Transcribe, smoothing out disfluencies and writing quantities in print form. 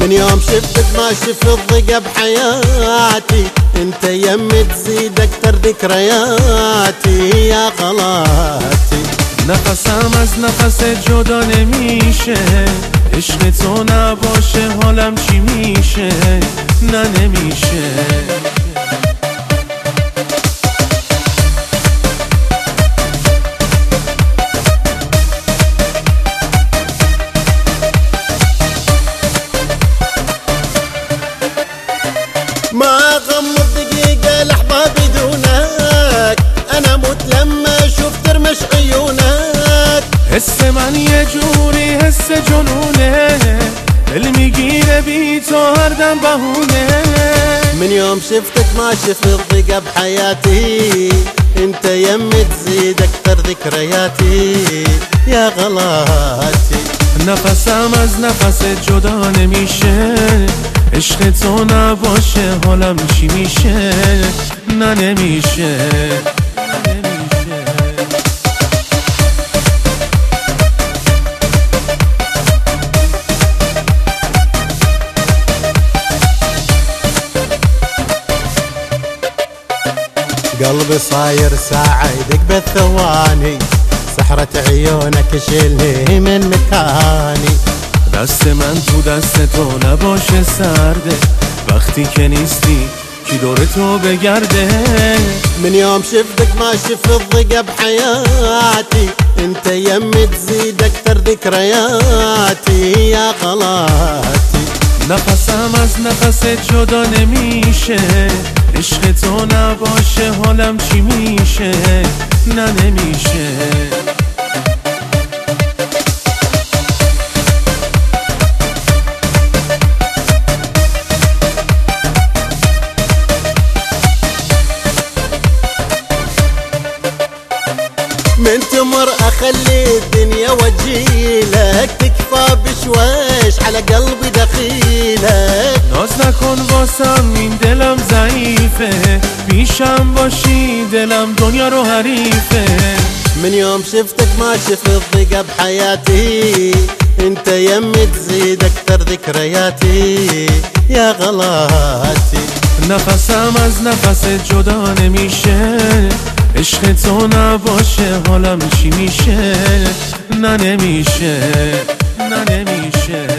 من يوم شفتك ما شفت ضيقة بحياتي، انت يمي تزيد اكتر ذكرياتي يا غلاتي. نفسم از نفس جدا نمیشه، عشق تو نباشه حالم چی میشه؟ نه نمیشه. ما غمض دقيقة لحظة بدونك، أنا أموت لما أشوف ترمش عيونك. حس من یه جوری حس جنونه، دل میگیره بی تو هر دم بهونه. من يوم شفتك ما شفت ضيقة بحياتي، انت يمي تزيد اكتر ذكرياتي يا غلاتي. نفسم از نفس جدا نمیشه، عشق تو نباشه حالم چی میشه؟ نه نمیشه. قلبي صاير ساعة يدق بالثواني، سحرة عيونك شيلني من مكاني. دست من تو دست تو نباشه سرده، وقتی که نیستی کی دور تو بگرده. من يوم شفتك ما شفت ضيقة بحياتي، انت يمي تزيد اكتر ذكرياتي يا غلاتي. نفسم از نفس جدا نمیشه، عشق تو نباشه حالم چی میشه؟ نه نمیشه. من تمر اخلي الدنيا واجيلك، تكفى بشويش على قلبي دخيلك. ناز نکن واسم این دلم ضعیفه، پیشم باشی دلم دنیا رو حریفه. من يوم شفتك ما شفت ضيقة بحياتي، انت يمي تزيد اكتر ذكرياتي يا غلاتي. نفسم از نفس جدا نمیشه، عشق تو نباشه حالم چی میشه؟ نه نمیشه. نه نمیشه.